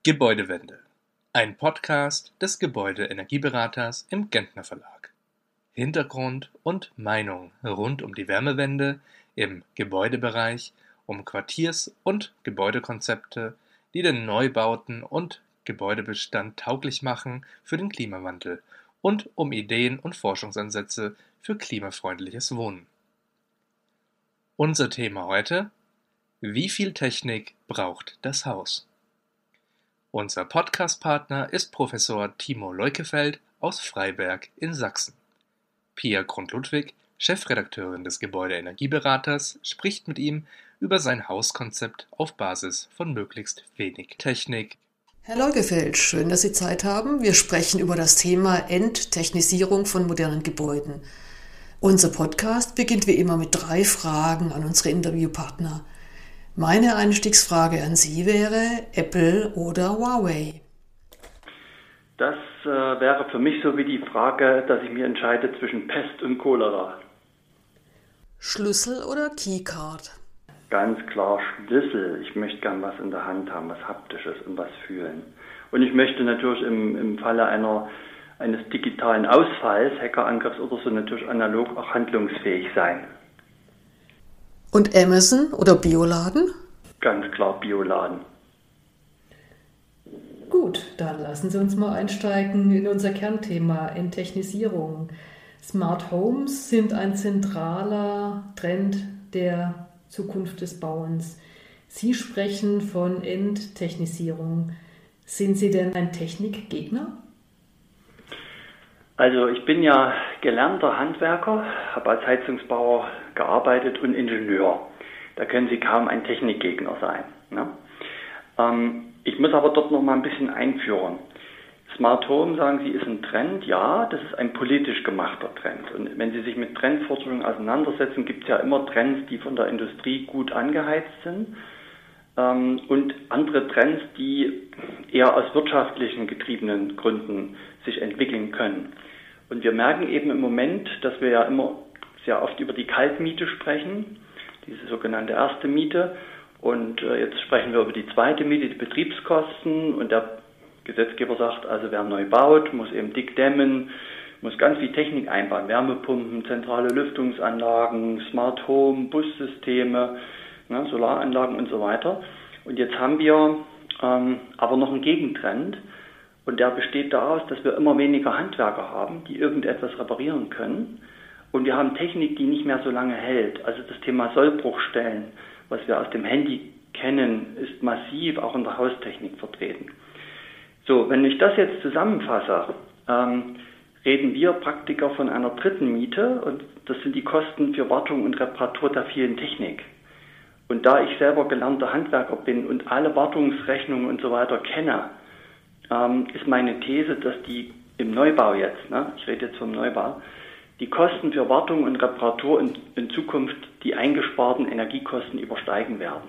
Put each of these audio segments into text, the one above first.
Gebäudewende, ein Podcast des Gebäude-Energieberaters im Gentner Verlag. Hintergrund und Meinung rund um die Wärmewende im Gebäudebereich, um Quartiers- und Gebäudekonzepte, die den Neubauten und Gebäudebestand tauglich machen für den Klimawandel und um Ideen und Forschungsansätze für klimafreundliches Wohnen. Unser Thema heute: Wie viel Technik braucht das Haus? Unser Podcast-Partner ist Professor Timo Leukefeld aus Freiberg in Sachsen. Pia Grund-Ludwig, Chefredakteurin des Gebäude-Energieberaters, spricht mit ihm über sein Hauskonzept auf Basis von möglichst wenig Technik. Herr Leukefeld, schön, dass Sie Zeit haben. Wir sprechen über das Thema Enttechnisierung von modernen Gebäuden. Unser Podcast beginnt wie immer mit 3 Fragen an unsere Interviewpartner. Meine Einstiegsfrage an Sie wäre: Apple oder Huawei? Das wäre für mich so wie die Frage, dass ich mir entscheide zwischen Pest und Cholera. Schlüssel oder Keycard? Ganz klar Schlüssel. Ich möchte gern was in der Hand haben, was Haptisches und was fühlen. Und ich möchte natürlich im Falle eines digitalen Ausfalls, Hackerangriffs oder so, natürlich analog auch handlungsfähig sein. Und Amazon oder Bioladen? Ganz klar Bioladen. Gut, dann lassen Sie uns mal einsteigen in unser Kernthema Enttechnisierung. Smart Homes sind ein zentraler Trend der Zukunft des Bauens. Sie sprechen von Enttechnisierung. Sind Sie denn ein Technikgegner? Also ich bin ja gelernter Handwerker, habe als Heizungsbauer gearbeitet und Ingenieur. Da können Sie kaum ein Technikgegner sein. Ne? Ich muss aber dort noch mal ein bisschen einführen. Smart Home, sagen Sie, ist ein Trend. Ja, das ist ein politisch gemachter Trend. Und wenn Sie sich mit Trendforschung auseinandersetzen, gibt es ja immer Trends, die von der Industrie gut angeheizt sind. Und andere Trends, die eher aus wirtschaftlichen getriebenen Gründen sich entwickeln können. Und wir merken eben im Moment, dass wir ja immer sehr oft über die Kaltmiete sprechen, diese sogenannte erste Miete. Und jetzt sprechen wir über die zweite Miete, die Betriebskosten. Und der Gesetzgeber sagt, also wer neu baut, muss eben dick dämmen, muss ganz viel Technik einbauen, Wärmepumpen, zentrale Lüftungsanlagen, Smart Home, Bussysteme, ne, Solaranlagen und so weiter. Und jetzt haben wir aber noch einen Gegentrend. Und der besteht daraus, dass wir immer weniger Handwerker haben, die irgendetwas reparieren können. Und wir haben Technik, die nicht mehr so lange hält. Also das Thema Sollbruchstellen, was wir aus dem Handy kennen, ist massiv auch in der Haustechnik vertreten. So, wenn ich das jetzt zusammenfasse, reden wir Praktiker von einer dritten Miete. Und das sind die Kosten für Wartung und Reparatur der vielen Technik. Und da ich selber gelernter Handwerker bin und alle Wartungsrechnungen und so weiter kenne, ist meine These, dass die im Neubau jetzt, ne, ich rede jetzt vom Neubau, die Kosten für Wartung und Reparatur in Zukunft die eingesparten Energiekosten übersteigen werden.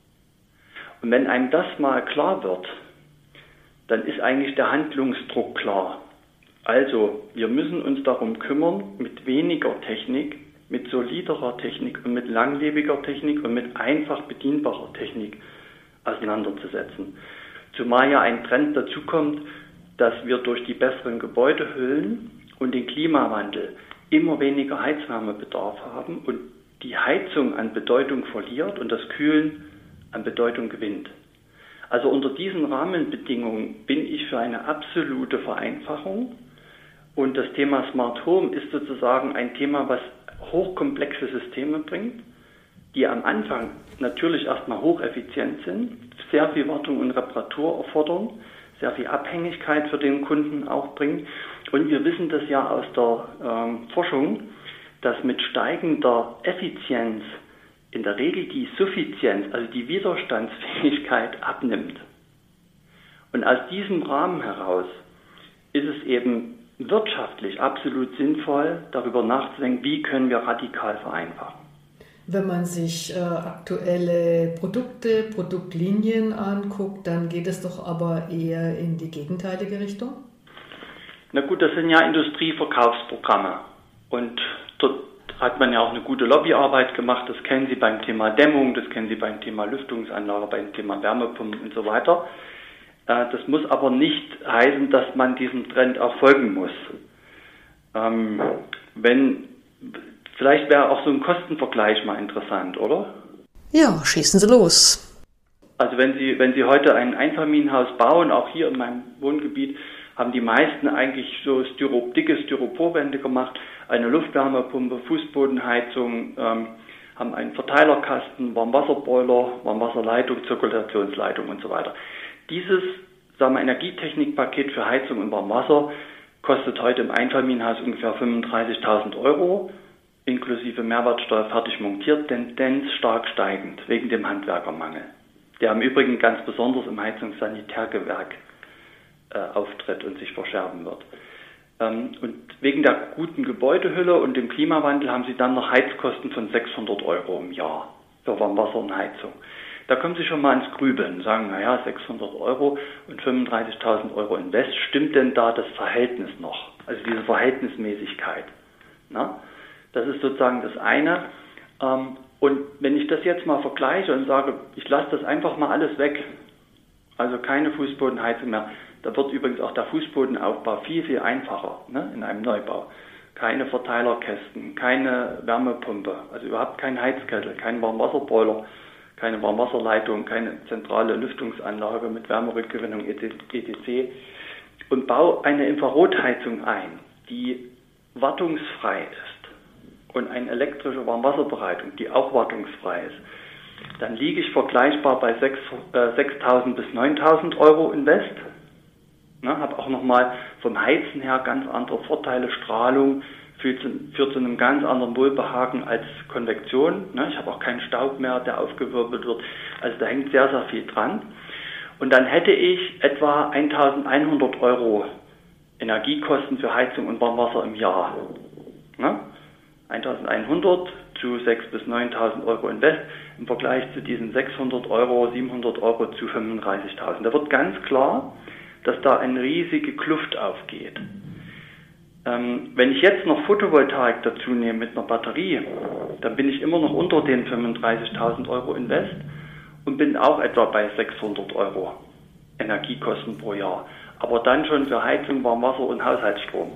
Und wenn einem das mal klar wird, dann ist eigentlich der Handlungsdruck klar. Also, wir müssen uns darum kümmern, mit weniger Technik, mit soliderer Technik und mit langlebiger Technik und mit einfach bedienbarer Technik auseinanderzusetzen. Zumal ja ein Trend dazu kommt, dass wir durch die besseren Gebäudehüllen und den Klimawandel immer weniger Heizwärmebedarf haben und die Heizung an Bedeutung verliert und das Kühlen an Bedeutung gewinnt. Also unter diesen Rahmenbedingungen bin ich für eine absolute Vereinfachung. Und das Thema Smart Home ist sozusagen ein Thema, was hochkomplexe Systeme bringt, die am Anfang natürlich erstmal hocheffizient sind, sehr viel Wartung und Reparatur erfordern, sehr viel Abhängigkeit für den Kunden auch bringen. Und wir wissen das ja aus der Forschung, dass mit steigender Effizienz in der Regel die Suffizienz, also die Widerstandsfähigkeit, abnimmt. Und aus diesem Rahmen heraus ist es eben wirtschaftlich absolut sinnvoll, darüber nachzudenken, wie können wir radikal vereinfachen. Wenn man sich aktuelle Produkte, Produktlinien anguckt, dann geht es doch aber eher in die gegenteilige Richtung? Na gut, das sind ja Industrieverkaufsprogramme. Und dort hat man ja auch eine gute Lobbyarbeit gemacht. Das kennen Sie beim Thema Dämmung, das kennen Sie beim Thema Lüftungsanlage, beim Thema Wärmepumpen und so weiter. Das muss aber nicht heißen, dass man diesem Trend auch folgen muss. Vielleicht wäre auch so ein Kostenvergleich mal interessant, oder? Ja, schießen Sie los. Also wenn Sie heute ein Einfamilienhaus bauen, auch hier in meinem Wohngebiet, haben die meisten eigentlich so dicke Styroporwände gemacht, eine Luftwärmepumpe, Fußbodenheizung, haben einen Verteilerkasten, Warmwasserboiler, Warmwasserleitung, Zirkulationsleitung und so weiter. Dieses, Energietechnikpaket für Heizung und Warmwasser kostet heute im Einfamilienhaus ungefähr 35.000 €, inklusive Mehrwertsteuer fertig montiert, Tendenz stark steigend, wegen dem Handwerkermangel, der im Übrigen ganz besonders im Heizungssanitärgewerk auftritt und sich verschärfen wird. Und wegen der guten Gebäudehülle und dem Klimawandel haben sie dann noch Heizkosten von 600 € im Jahr für Warmwasser und Heizung. Da kommen Sie schon mal ins Grübeln und sagen, 600 € und 35.000 € Invest, stimmt denn da das Verhältnis noch? Also diese Verhältnismäßigkeit. Na? Das ist sozusagen das eine. Und wenn ich das jetzt mal vergleiche und sage, ich lasse das einfach mal alles weg, also keine Fußbodenheizung mehr, da wird übrigens auch der Fußbodenaufbau viel, viel einfacher, ne, in einem Neubau. Keine Verteilerkästen, keine Wärmepumpe, also überhaupt kein Heizkessel, kein Warmwasserboiler, keine Warmwasserleitung, keine zentrale Lüftungsanlage mit Wärmerückgewinnung etc. Und baue eine Infrarotheizung ein, die wartungsfrei ist und eine elektrische Warmwasserbereitung, die auch wartungsfrei ist. Dann liege ich vergleichbar bei 6.000 bis 9.000 € Invest. Habe auch nochmal vom Heizen her ganz andere Vorteile. Strahlung führt zu einem ganz anderen Wohlbehagen als Konvektion. Ich habe auch keinen Staub mehr, der aufgewirbelt wird. Also da hängt sehr, sehr viel dran. Und dann hätte ich etwa 1.100 € Energiekosten für Heizung und Warmwasser im Jahr. 1.100 zu 6.000 bis 9.000 € Invest im Vergleich zu diesen 600 €, 700 € zu 35.000. Da wird ganz klar, dass da eine riesige Kluft aufgeht. Wenn ich jetzt noch Photovoltaik dazu nehme mit einer Batterie, dann bin ich immer noch unter den 35.000 € Invest und bin auch etwa bei 600 € Energiekosten pro Jahr. Aber dann schon für Heizung, Warmwasser und Haushaltsstrom.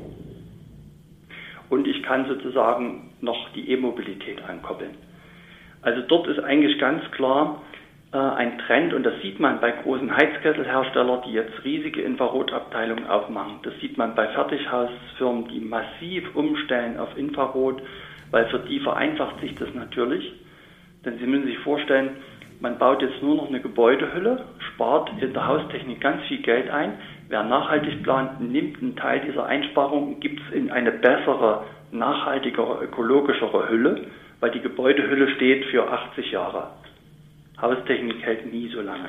Und ich kann sozusagen noch die E-Mobilität ankoppeln. Also dort ist eigentlich ganz klar ein Trend, und das sieht man bei großen Heizkesselherstellern, die jetzt riesige Infrarotabteilungen aufmachen. Das sieht man bei Fertighausfirmen, die massiv umstellen auf Infrarot, weil für die vereinfacht sich das natürlich. Denn Sie müssen sich vorstellen, man baut jetzt nur noch eine Gebäudehülle, spart in der Haustechnik ganz viel Geld ein. Wer nachhaltig plant, nimmt einen Teil dieser Einsparung, gibt es in eine bessere, nachhaltigere, ökologischere Hülle, weil die Gebäudehülle steht für 80 Jahre. Haustechnik hält nie so lange.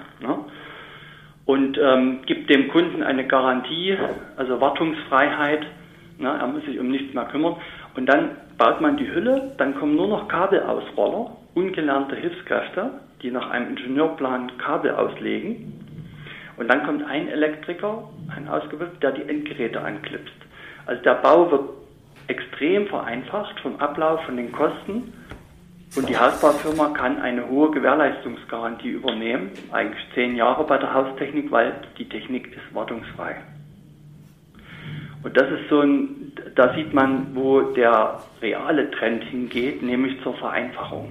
Und gibt dem Kunden eine Garantie, also Wartungsfreiheit. Er muss sich um nichts mehr kümmern. Und dann baut man die Hülle, dann kommen nur noch Kabelausroller, ungelernte Hilfskräfte, die nach einem Ingenieurplan Kabel auslegen. Und dann kommt ein Elektriker, ein Ausgebildeter, der die Endgeräte anklipst. Also der Bau wird extrem vereinfacht vom Ablauf, von den Kosten. Und die Hausbaufirma kann eine hohe Gewährleistungsgarantie übernehmen, eigentlich 10 Jahre bei der Haustechnik, weil die Technik ist wartungsfrei. Und das ist da sieht man, wo der reale Trend hingeht, nämlich zur Vereinfachung.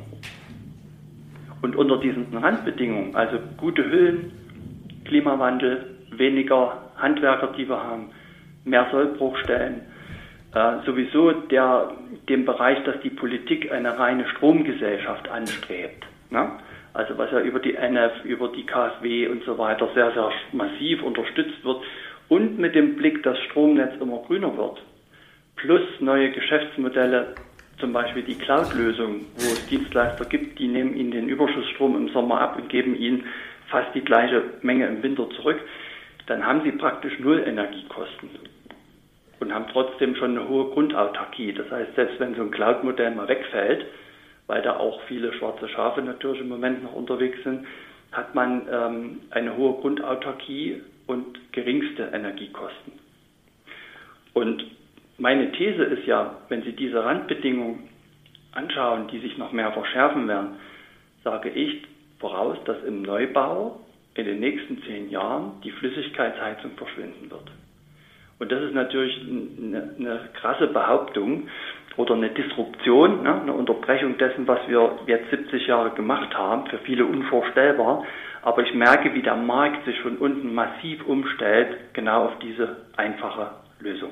Und unter diesen Randbedingungen, also gute Hüllen, Klimawandel, weniger Handwerker, die wir haben, mehr Sollbruchstellen, sowieso dem Bereich, dass die Politik eine reine Stromgesellschaft anstrebt. Also was ja über die NF, über die KfW und so weiter sehr, sehr massiv unterstützt wird und mit dem Blick, dass Stromnetz immer grüner wird, plus neue Geschäftsmodelle, zum Beispiel die Cloud-Lösung, wo es Dienstleister gibt, die nehmen Ihnen den Überschussstrom im Sommer ab und geben Ihnen fast die gleiche Menge im Winter zurück, dann haben Sie praktisch null Energiekosten. Und haben trotzdem schon eine hohe Grundautarkie. Das heißt, selbst wenn so ein Cloud-Modell mal wegfällt, weil da auch viele schwarze Schafe natürlich im Moment noch unterwegs sind, hat man eine hohe Grundautarkie und geringste Energiekosten. Und meine These ist ja, wenn Sie diese Randbedingungen anschauen, die sich noch mehr verschärfen werden, sage ich voraus, dass im Neubau in den nächsten 10 Jahren die Flüssigkeitsheizung verschwinden wird. Und das ist natürlich eine krasse Behauptung oder eine Disruption, ne? Eine Unterbrechung dessen, was wir jetzt 70 Jahre gemacht haben, für viele unvorstellbar. Aber ich merke, wie der Markt sich von unten massiv umstellt, genau auf diese einfache Lösung.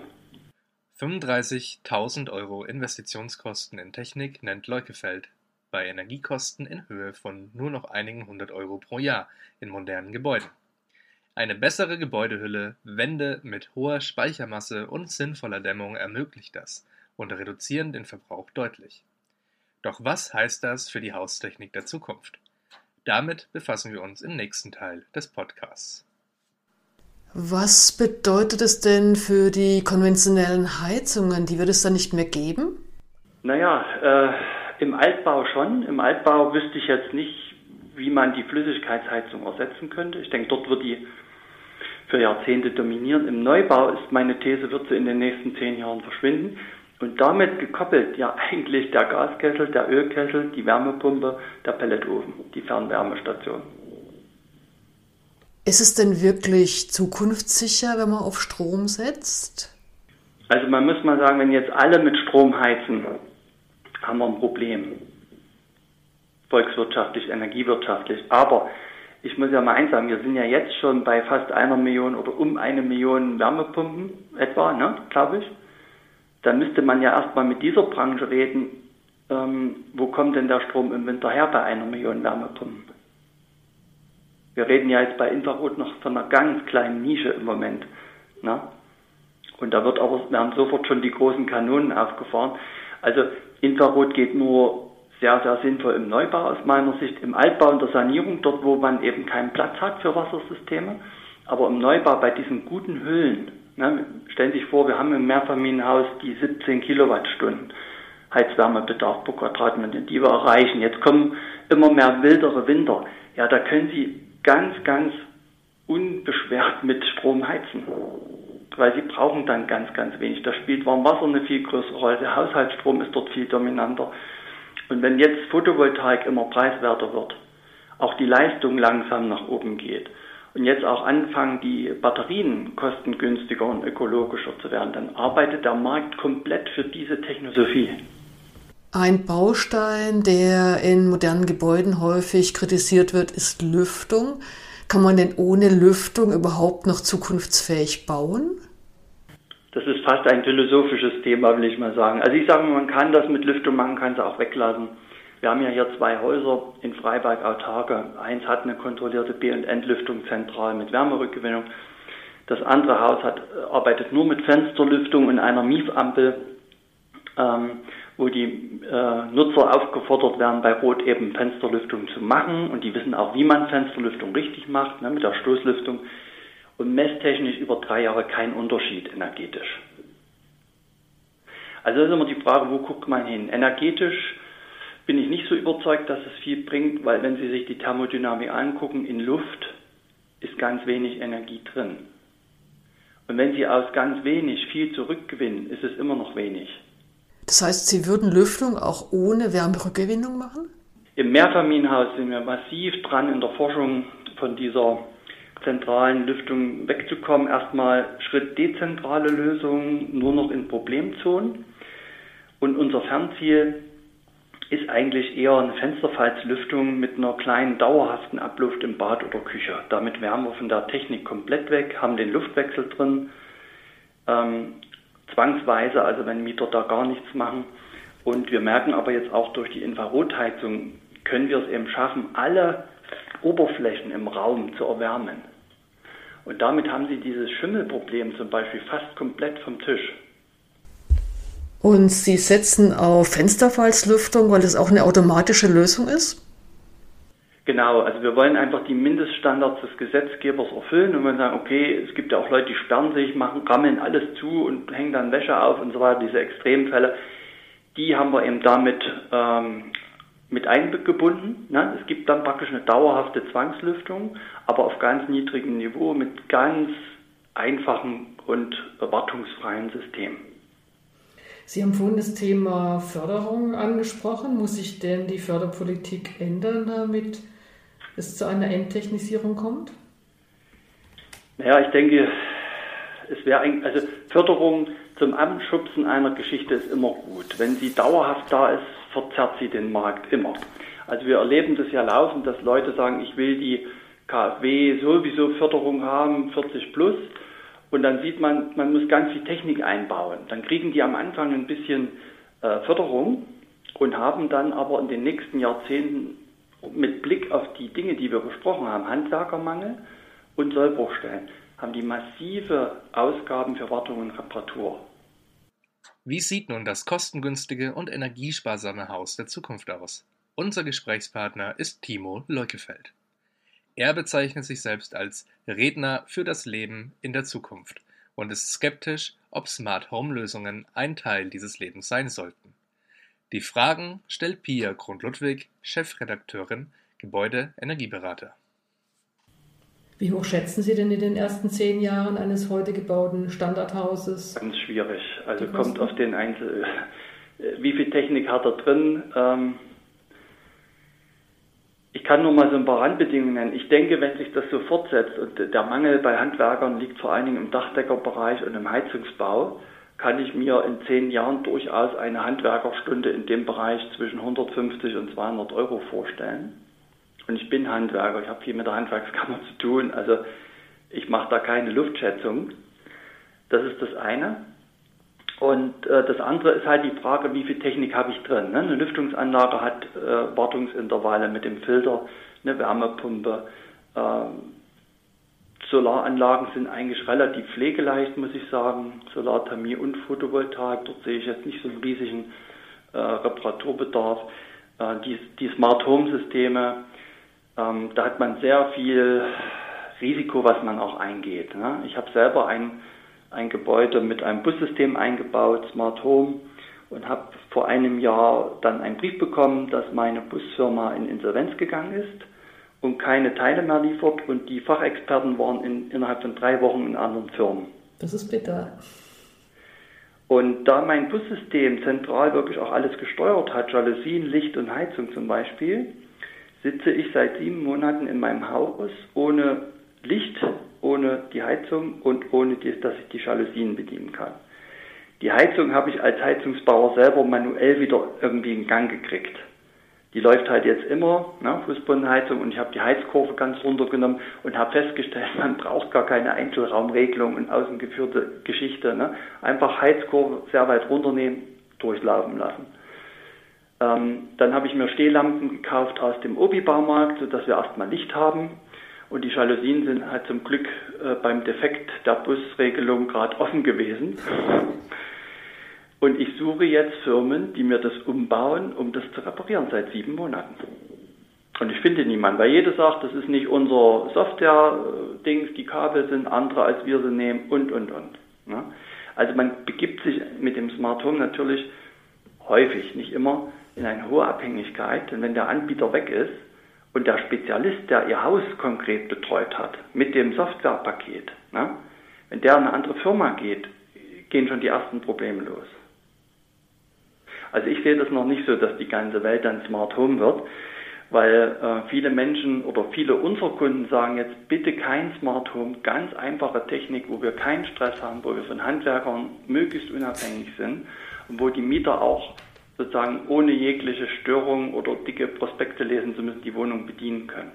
35.000 € Investitionskosten in Technik nennt Leukefeld, bei Energiekosten in Höhe von nur noch einigen 100 € pro Jahr in modernen Gebäuden. Eine bessere Gebäudehülle, Wände mit hoher Speichermasse und sinnvoller Dämmung ermöglicht das und reduzieren den Verbrauch deutlich. Doch was heißt das für die Haustechnik der Zukunft? Damit befassen wir uns im nächsten Teil des Podcasts. Was bedeutet es denn für die konventionellen Heizungen? Die wird es dann nicht mehr geben? Naja, im Altbau schon. Im Altbau wüsste ich jetzt nicht, wie man die Flüssigkeitsheizung ersetzen könnte. Ich denke, dort wird die für Jahrzehnte dominieren. Im Neubau ist meine These, wird sie in den nächsten 10 Jahren verschwinden. Und damit gekoppelt ja eigentlich der Gaskessel, der Ölkessel, die Wärmepumpe, der Pelletofen, die Fernwärmestation. Ist es denn wirklich zukunftssicher, wenn man auf Strom setzt? Also man muss mal sagen, wenn jetzt alle mit Strom heizen, haben wir ein Problem. Volkswirtschaftlich, energiewirtschaftlich. Aber ich muss ja mal eins sagen, wir sind ja jetzt schon bei fast 1 Million oder um 1 Million Wärmepumpen etwa, ne, glaube ich. Dann müsste man ja erstmal mit dieser Branche reden, wo kommt denn der Strom im Winter her bei 1 Million Wärmepumpen? Wir reden ja jetzt bei Infrarot noch von einer ganz kleinen Nische im Moment. Ne? Und da werden sofort schon die großen Kanonen aufgefahren. Also Infrarot geht nur sehr, sehr sinnvoll im Neubau aus meiner Sicht, im Altbau und der Sanierung, dort wo man eben keinen Platz hat für Wassersysteme. Aber im Neubau bei diesen guten Hüllen, ne, stellen Sie sich vor, wir haben im Mehrfamilienhaus die 17 Kilowattstunden Heizwärmebedarf pro Quadratmeter, die wir erreichen. Jetzt kommen immer mehr wildere Winter. Ja, da können Sie ganz, ganz unbeschwert mit Strom heizen, weil Sie brauchen dann ganz, ganz wenig. Da spielt Warmwasser eine viel größere Rolle. Der Haushaltsstrom ist dort viel dominanter. Und wenn jetzt Photovoltaik immer preiswerter wird, auch die Leistung langsam nach oben geht und jetzt auch anfangen, die Batterien kostengünstiger und ökologischer zu werden, dann arbeitet der Markt komplett für diese Technologie. Ein Baustein, der in modernen Gebäuden häufig kritisiert wird, ist Lüftung. Kann man denn ohne Lüftung überhaupt noch zukunftsfähig bauen? Das ist fast ein philosophisches Thema, will ich mal sagen. Also ich sage mal, man kann das mit Lüftung machen, kann es auch weglassen. Wir haben ja hier 2 Häuser in Freiberg autarke. Eins hat eine kontrollierte B- und Entlüftung zentral mit Wärmerückgewinnung. Das andere Haus arbeitet nur mit Fensterlüftung und einer Miefampel, wo die Nutzer aufgefordert werden, bei Rot eben Fensterlüftung zu machen. Und die wissen auch, wie man Fensterlüftung richtig macht, ne, mit der Stoßlüftung. Und messtechnisch über 3 Jahre kein Unterschied energetisch. Also das ist immer die Frage, wo guckt man hin? Energetisch bin ich nicht so überzeugt, dass es viel bringt, weil wenn Sie sich die Thermodynamik angucken, in Luft ist ganz wenig Energie drin. Und wenn Sie aus ganz wenig viel zurückgewinnen, ist es immer noch wenig. Das heißt, Sie würden Lüftung auch ohne Wärmerückgewinnung machen? Im Mehrfamilienhaus sind wir massiv dran, in der Forschung von dieser zentralen Lüftung wegzukommen. Erstmal Schritt dezentrale Lösungen, nur noch in Problemzonen. Und unser Fernziel ist eigentlich eher eine Fensterfalzlüftung mit einer kleinen dauerhaften Abluft im Bad oder Küche. Damit wären wir von der Technik komplett weg, haben den Luftwechsel drin, zwangsweise, also wenn Mieter da gar nichts machen. Und wir merken aber jetzt auch durch die Infrarotheizung, können wir es eben schaffen, alle Oberflächen im Raum zu erwärmen. Und damit haben Sie dieses Schimmelproblem zum Beispiel fast komplett vom Tisch. Und Sie setzen auf Fensterfalzlüftung, weil das auch eine automatische Lösung ist? Genau, also wir wollen einfach die Mindeststandards des Gesetzgebers erfüllen und wir sagen, okay, es gibt ja auch Leute, die sperren sich, rammeln alles zu und hängen dann Wäsche auf und so weiter, diese Extremfälle, die haben wir eben damit mit eingebunden. Ne? Es gibt dann praktisch eine dauerhafte Zwangslüftung, aber auf ganz niedrigem Niveau mit ganz einfachen und wartungsfreien Systemen. Sie haben vorhin das Thema Förderung angesprochen. Muss sich denn die Förderpolitik ändern, damit es zu einer Enttechnisierung kommt? Naja, ich denke, es wäre also Förderung zum Anschubsen einer Geschichte ist immer gut. Wenn sie dauerhaft da ist, verzerrt sie den Markt immer. Also wir erleben das ja laufend, dass Leute sagen, ich will die KfW sowieso Förderung haben, 40 plus. Und dann sieht man, man muss ganz viel Technik einbauen. Dann kriegen die am Anfang ein bisschen Förderung und haben dann aber in den nächsten Jahrzehnten mit Blick auf die Dinge, die wir besprochen haben, Handwerkermangel und Sollbruchstellen, haben die massive Ausgaben für Wartung und Reparatur. Wie sieht nun das kostengünstige und energiesparsame Haus der Zukunft aus? Unser Gesprächspartner ist Timo Leukefeld. Er bezeichnet sich selbst als Redner für das Leben in der Zukunft und ist skeptisch, ob Smart-Home-Lösungen ein Teil dieses Lebens sein sollten. Die Fragen stellt Pia Grund-Ludwig, Chefredakteurin, Gebäude-Energieberater. Wie hoch schätzen Sie denn in den ersten 10 Jahren eines heute gebauten Standardhauses? Ganz schwierig. Also kommt auf den wie viel Technik hat er drin? Ich kann nur mal so ein paar Randbedingungen nennen. Ich denke, wenn sich das so fortsetzt und der Mangel bei Handwerkern liegt vor allen Dingen im Dachdeckerbereich und im Heizungsbau, kann ich mir in 10 Jahren durchaus eine Handwerkerstunde in dem Bereich zwischen 150 und 200 Euro vorstellen. Und ich bin Handwerker, ich habe viel mit der Handwerkskammer zu tun, also ich mache da keine Luftschätzung. Das ist das eine. Und das andere ist halt die Frage, wie viel Technik habe ich drin. Ne? Eine Lüftungsanlage hat Wartungsintervalle mit dem Filter, eine Wärmepumpe. Solaranlagen sind eigentlich relativ pflegeleicht, muss ich sagen. Solarthermie und Photovoltaik, dort sehe ich jetzt nicht so einen riesigen Reparaturbedarf. Die Smart-Home-Systeme, da hat man sehr viel Risiko, was man auch eingeht. Ne? Ich habe selber ein Gebäude mit einem Bussystem eingebaut, Smart Home, und habe vor einem Jahr dann einen Brief bekommen, dass meine Busfirma in Insolvenz gegangen ist und keine Teile mehr liefert und die Fachexperten waren innerhalb von 3 Wochen in anderen Firmen. Das ist bitter. Und da mein Bussystem zentral wirklich auch alles gesteuert hat, Jalousien, Licht und Heizung zum Beispiel, sitze ich seit 7 Monaten in meinem Haus ohne Licht, ohne die Heizung und ohne dass ich die Jalousien bedienen kann. Die Heizung habe ich als Heizungsbauer selber manuell wieder irgendwie in Gang gekriegt. Die läuft halt jetzt immer, ne, Fußbodenheizung, und ich habe die Heizkurve ganz runtergenommen und habe festgestellt, man braucht gar keine Einzelraumregelung und außengeführte Geschichte. Ne. Einfach Heizkurve sehr weit runternehmen, durchlaufen lassen. Dann habe ich mir Stehlampen gekauft aus dem Obi-Baumarkt, sodass wir erstmal Licht haben. Und die Jalousien sind halt zum Glück beim Defekt der Busregelung gerade offen gewesen. Und ich suche jetzt Firmen, die mir das umbauen, um das zu reparieren, seit 7 Monaten. Und ich finde niemanden, weil jeder sagt, das ist nicht unser Software-Dings, die Kabel sind andere, als wir sie nehmen und. Ne? Also man begibt sich mit dem Smart Home natürlich häufig, nicht immer, in eine hohe Abhängigkeit. Denn wenn der Anbieter weg ist und der Spezialist, der ihr Haus konkret betreut hat, mit dem Softwarepaket, ne, wenn der in eine andere Firma geht, gehen schon die ersten Probleme los. Also ich sehe das noch nicht so, dass die ganze Welt dann Smart Home wird, weil viele Menschen oder viele unserer Kunden sagen jetzt bitte kein Smart Home, ganz einfache Technik, wo wir keinen Stress haben, wo wir von Handwerkern möglichst unabhängig sind und wo die Mieter auch sozusagen ohne jegliche Störung oder dicke Prospekte lesen zu müssen, die Wohnung bedienen können.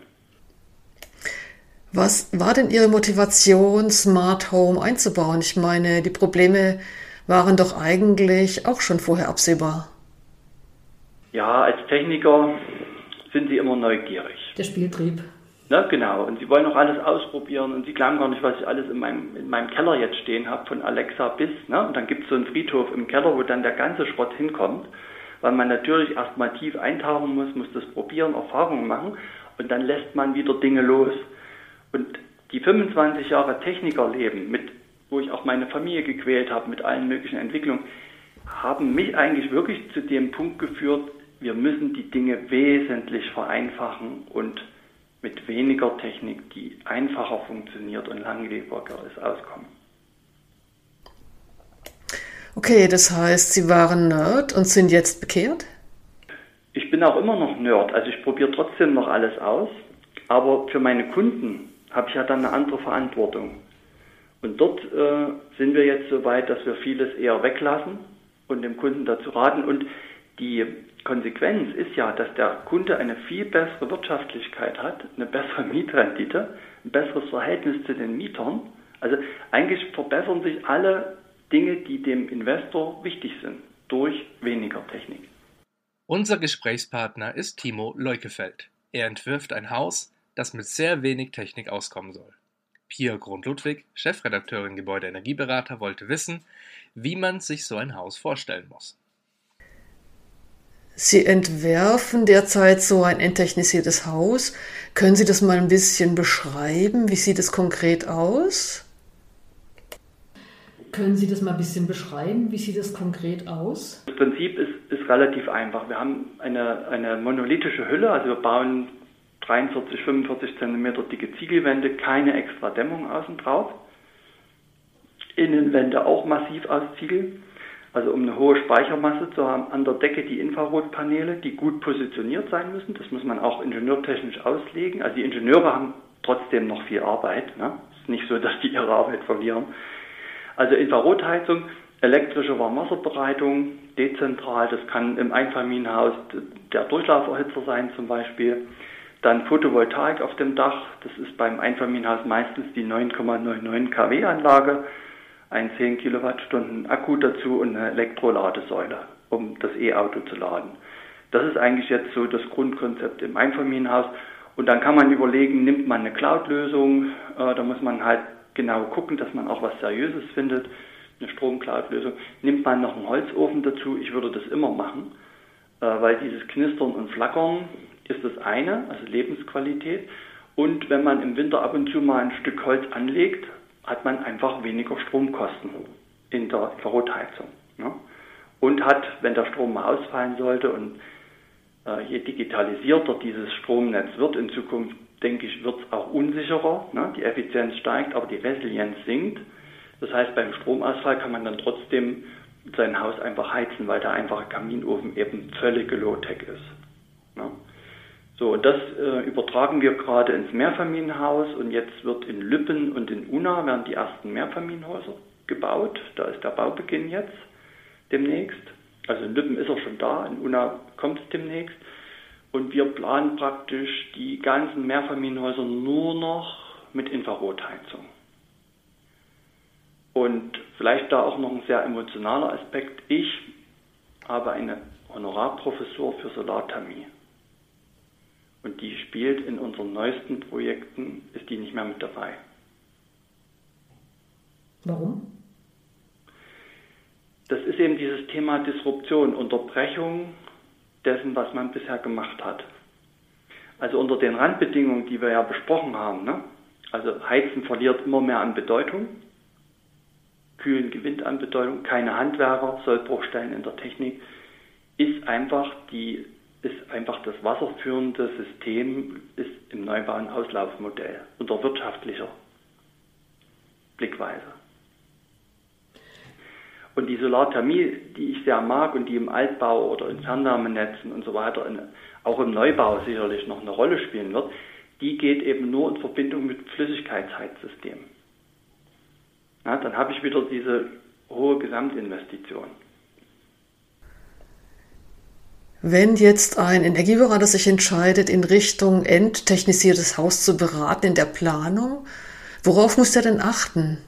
Was war denn Ihre Motivation, Smart Home einzubauen? Ich meine, die Probleme waren doch eigentlich auch schon vorher absehbar. Ja, als Techniker sind Sie immer neugierig. Der Spieltrieb. Na, genau, und Sie wollen auch alles ausprobieren und Sie glauben gar nicht, was ich alles in meinem Keller jetzt stehen habe, von Alexa bis, ne? Und dann gibt es so einen Friedhof im Keller, wo dann der ganze Schrott hinkommt, weil man natürlich erstmal tief eintauchen muss das probieren, Erfahrungen machen und dann lässt man wieder Dinge los. Und die 25 Jahre Technikerleben, wo ich auch meine Familie gequält habe mit allen möglichen Entwicklungen, haben mich eigentlich wirklich zu dem Punkt geführt, wir müssen die Dinge wesentlich vereinfachen und mit weniger Technik, die einfacher funktioniert und langlebiger ist, auskommen. Okay, das heißt, Sie waren Nerd und sind jetzt bekehrt? Ich bin auch immer noch Nerd, also ich probiere trotzdem noch alles aus. Aber für meine Kunden habe ich ja dann eine andere Verantwortung. Und dort sind wir jetzt so weit, dass wir vieles eher weglassen und dem Kunden dazu raten. Und die Konsequenz ist ja, dass der Kunde eine viel bessere Wirtschaftlichkeit hat, eine bessere Mietrendite, ein besseres Verhältnis zu den Mietern. Also eigentlich verbessern sich alle Dinge, die dem Investor wichtig sind, durch weniger Technik. Unser Gesprächspartner ist Timo Leukefeld. Er entwirft ein Haus, das mit sehr wenig Technik auskommen soll. Pia Grund-Ludwig, Chefredakteurin Gebäude-Energieberater, wollte wissen, wie man sich so ein Haus vorstellen muss. Sie entwerfen derzeit so ein enttechnisiertes Haus. Können Sie das mal ein bisschen beschreiben? Wie sieht es konkret aus? Können Sie das mal ein bisschen beschreiben? Wie sieht es konkret aus? Das Prinzip ist relativ einfach. Wir haben eine monolithische Hülle, also wir bauen 43, 45 Zentimeter dicke Ziegelwände, keine extra Dämmung außen drauf. Innenwände auch massiv aus Ziegel, also um eine hohe Speichermasse zu haben. An der Decke die Infrarotpaneele, die gut positioniert sein müssen. Das muss man auch ingenieurtechnisch auslegen. Also die Ingenieure haben trotzdem noch viel Arbeit. Ne? Es ist nicht so, dass die ihre Arbeit verlieren. Also Infrarotheizung, elektrische Warmwasserbereitung, dezentral, das kann im Einfamilienhaus der Durchlauferhitzer sein zum Beispiel. Dann Photovoltaik auf dem Dach, das ist beim Einfamilienhaus meistens die 9,99 kW Anlage, ein 10 Kilowattstunden Akku dazu und eine Elektroladesäule, um das E-Auto zu laden. Das ist eigentlich jetzt so das Grundkonzept im Einfamilienhaus. Und dann kann man überlegen, nimmt man eine Cloud-Lösung, da muss man halt genau gucken, dass man auch was Seriöses findet, eine Strom-Cloud-Lösung. Nimmt man noch einen Holzofen dazu, ich würde das immer machen, weil dieses Knistern und Flackern ist das eine, also Lebensqualität. Und wenn man im Winter ab und zu mal ein Stück Holz anlegt, hat man einfach weniger Stromkosten in der Infrarotheizung. Ne? Und hat, wenn der Strom mal ausfallen sollte und je digitalisierter dieses Stromnetz wird in Zukunft, denke ich, wird es auch unsicherer. Ne? Die Effizienz steigt, aber die Resilienz sinkt. Das heißt, beim Stromausfall kann man dann trotzdem sein Haus einfach heizen, weil der einfache Kaminofen eben völlig Low-Tech ist. Ne? So, und das übertragen wir gerade ins Mehrfamilienhaus und jetzt wird in Lübben und in Unna werden die ersten Mehrfamilienhäuser gebaut. Da ist der Baubeginn jetzt demnächst. Also in Lübben ist er schon da, in Unna kommt es demnächst. Und wir planen praktisch die ganzen Mehrfamilienhäuser nur noch mit Infrarotheizung. Und vielleicht da auch noch ein sehr emotionaler Aspekt. Ich habe eine Honorarprofessur für Solarthermie. Und die spielt in unseren neuesten Projekten, ist die nicht mehr mit dabei. Warum? Das ist eben dieses Thema Disruption, Unterbrechung dessen, was man bisher gemacht hat. Also unter den Randbedingungen, die wir ja besprochen haben, ne? Also Heizen verliert immer mehr an Bedeutung, Kühlen gewinnt an Bedeutung, keine Handwerker, Sollbruchstellen in der Technik, ist einfach das wasserführende System, ist im Neubau ein Auslaufmodell unter wirtschaftlicher Blickweise. Und die Solarthermie, die ich sehr mag und die im Altbau oder in Fernwärmenetzen und so weiter, auch im Neubau sicherlich noch eine Rolle spielen wird, die geht eben nur in Verbindung mit Flüssigkeitsheizsystemen. Ja, dann habe ich wieder diese hohe Gesamtinvestition. Wenn jetzt ein Energieberater sich entscheidet, in Richtung enttechnisiertes Haus zu beraten in der Planung, worauf muss er denn achten?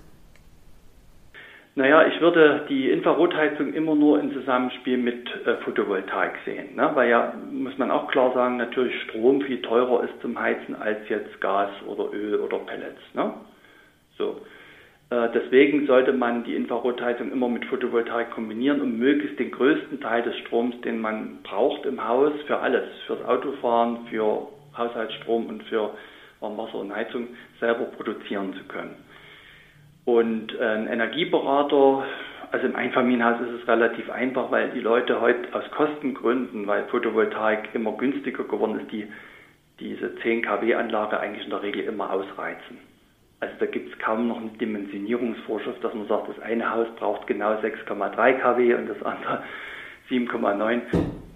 Naja, ich würde die Infrarotheizung immer nur im Zusammenspiel mit Photovoltaik sehen. Ne? Weil ja, muss man auch klar sagen, natürlich Strom viel teurer ist zum Heizen als jetzt Gas oder Öl oder Pellets. Ne? So. Deswegen sollte man die Infrarotheizung immer mit Photovoltaik kombinieren, um möglichst den größten Teil des Stroms, den man braucht im Haus, für alles, fürs Autofahren, für Haushaltsstrom und für Warmwasser und Heizung selber produzieren zu können. Und ein Energieberater, also im Einfamilienhaus ist es relativ einfach, weil die Leute heute aus Kostengründen, weil Photovoltaik immer günstiger geworden ist, diese 10 kW Anlage eigentlich in der Regel immer ausreizen. Also da gibt es kaum noch eine Dimensionierungsvorschrift, dass man sagt, das eine Haus braucht genau 6,3 kW und das andere 7,9.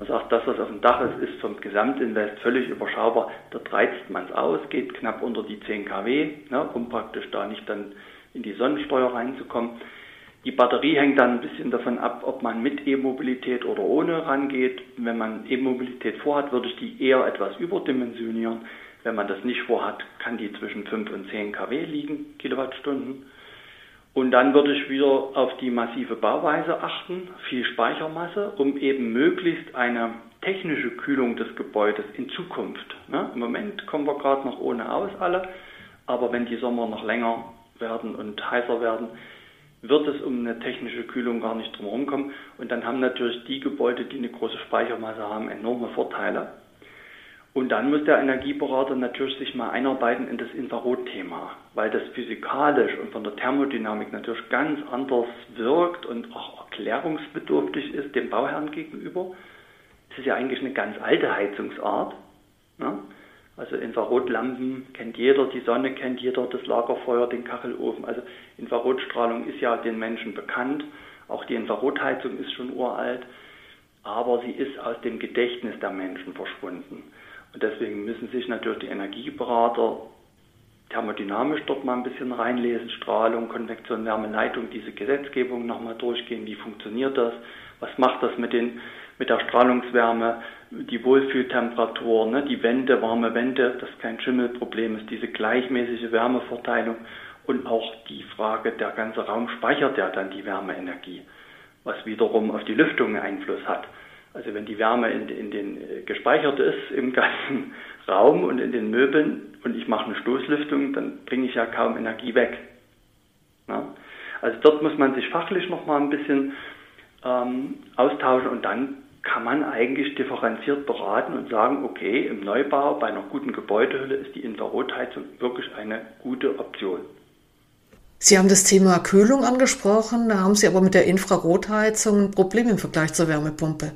Man sagt, das, was auf dem Dach ist vom Gesamtinvest völlig überschaubar. Dort reizt man es aus, geht knapp unter die 10 kW, ne, um praktisch da nicht dann in die Sonnensteuer reinzukommen. Die Batterie hängt dann ein bisschen davon ab, ob man mit E-Mobilität oder ohne rangeht. Wenn man E-Mobilität vorhat, würde ich die eher etwas überdimensionieren. Wenn man das nicht vorhat, kann die zwischen 5 und 10 kW liegen, Kilowattstunden. Und dann würde ich wieder auf die massive Bauweise achten, viel Speichermasse, um eben möglichst eine technische Kühlung des Gebäudes in Zukunft. Ne? Im Moment kommen wir gerade noch ohne aus alle, aber wenn die Sommer noch länger werden und heißer werden, wird es um eine technische Kühlung gar nicht drum herum kommen. Und dann haben natürlich die Gebäude, die eine große Speichermasse haben, enorme Vorteile. Und dann muss der Energieberater natürlich sich mal einarbeiten in das Infrarotthema, weil das physikalisch und von der Thermodynamik natürlich ganz anders wirkt und auch erklärungsbedürftig ist dem Bauherrn gegenüber. Es ist ja eigentlich eine ganz alte Heizungsart. Ne? Also Infrarotlampen kennt jeder, die Sonne kennt jeder, das Lagerfeuer, den Kachelofen. Also Infrarotstrahlung ist ja den Menschen bekannt. Auch die Infrarotheizung ist schon uralt, aber sie ist aus dem Gedächtnis der Menschen verschwunden. Und deswegen müssen sich natürlich die Energieberater thermodynamisch dort mal ein bisschen reinlesen, Strahlung, Konvektion, Wärmeleitung, diese Gesetzgebung nochmal durchgehen, wie funktioniert das, was macht das mit der Strahlungswärme, die Wohlfühltemperatur, ne, die Wände, warme Wände, das kein Schimmelproblem ist, diese gleichmäßige Wärmeverteilung und auch die Frage, der ganze Raum speichert ja dann die Wärmeenergie, was wiederum auf die Lüftung Einfluss hat. Also wenn die Wärme in den gespeichert ist im ganzen Raum und in den Möbeln und ich mache eine Stoßlüftung, dann bringe ich ja kaum Energie weg. Ja? Also dort muss man sich fachlich nochmal ein bisschen austauschen und dann kann man eigentlich differenziert beraten und sagen, okay, im Neubau bei einer guten Gebäudehülle ist die Infrarotheizung wirklich eine gute Option. Sie haben das Thema Kühlung angesprochen, da haben Sie aber mit der Infrarotheizung ein Problem im Vergleich zur Wärmepumpe.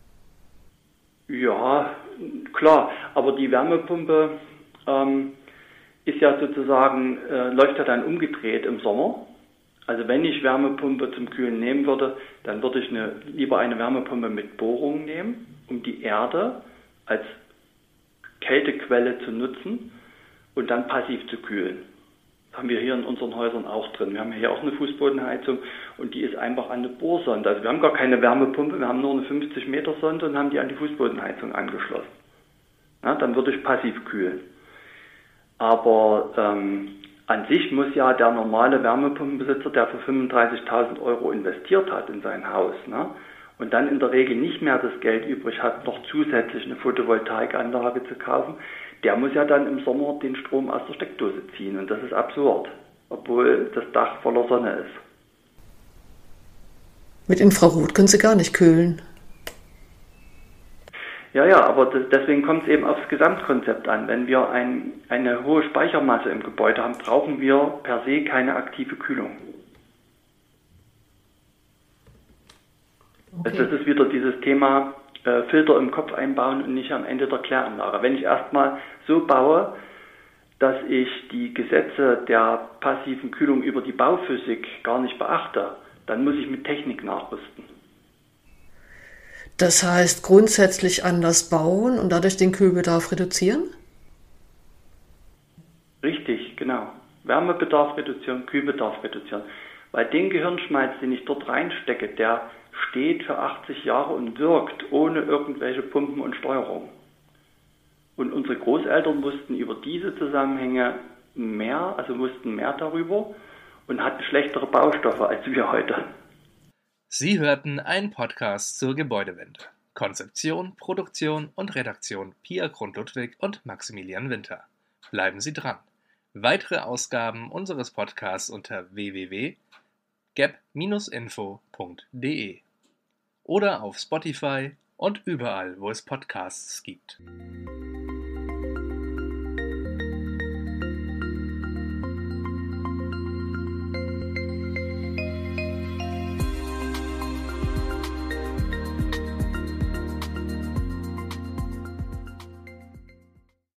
Ja, klar, aber die Wärmepumpe ist ja sozusagen, läuft ja dann umgedreht im Sommer. Also wenn ich Wärmepumpe zum Kühlen nehmen würde, dann würde ich lieber eine Wärmepumpe mit Bohrung nehmen, um die Erde als Kältequelle zu nutzen und dann passiv zu kühlen. Das haben wir hier in unseren Häusern auch drin. Wir haben hier auch eine Fußbodenheizung und die ist einfach an eine Bohrsonde. Also wir haben gar keine Wärmepumpe, wir haben nur eine 50 Meter Sonde und haben die an die Fußbodenheizung angeschlossen. Ja, dann würde ich passiv kühlen. Aber an sich muss ja der normale Wärmepumpenbesitzer, der für 35.000 Euro investiert hat in sein Haus, ne, und dann in der Regel nicht mehr das Geld übrig hat, noch zusätzlich eine Photovoltaikanlage zu kaufen, der muss ja dann im Sommer den Strom aus der Steckdose ziehen. Und das ist absurd, obwohl das Dach voller Sonne ist. Mit Infrarot können Sie gar nicht kühlen. Ja, aber deswegen kommt es eben aufs Gesamtkonzept an. Wenn wir eine hohe Speichermasse im Gebäude haben, brauchen wir per se keine aktive Kühlung. Okay. Also das ist wieder dieses Thema Filter im Kopf einbauen und nicht am Ende der Kläranlage. Wenn ich erstmal so baue, dass ich die Gesetze der passiven Kühlung über die Bauphysik gar nicht beachte, dann muss ich mit Technik nachrüsten. Das heißt, grundsätzlich anders bauen und dadurch den Kühlbedarf reduzieren? Richtig, genau. Wärmebedarf reduzieren, Kühlbedarf reduzieren. Weil den Gehirnschmalz, den ich dort reinstecke, der steht für 80 Jahre und wirkt ohne irgendwelche Pumpen und Steuerung. Und unsere Großeltern wussten über diese Zusammenhänge wussten mehr darüber und hatten schlechtere Baustoffe als wir heute. Sie hörten einen Podcast zur Gebäudewende. Konzeption, Produktion und Redaktion Pia Grund-Ludwig und Maximilian Winter. Bleiben Sie dran. Weitere Ausgaben unseres Podcasts unter www.geb-info.de oder auf Spotify und überall, wo es Podcasts gibt.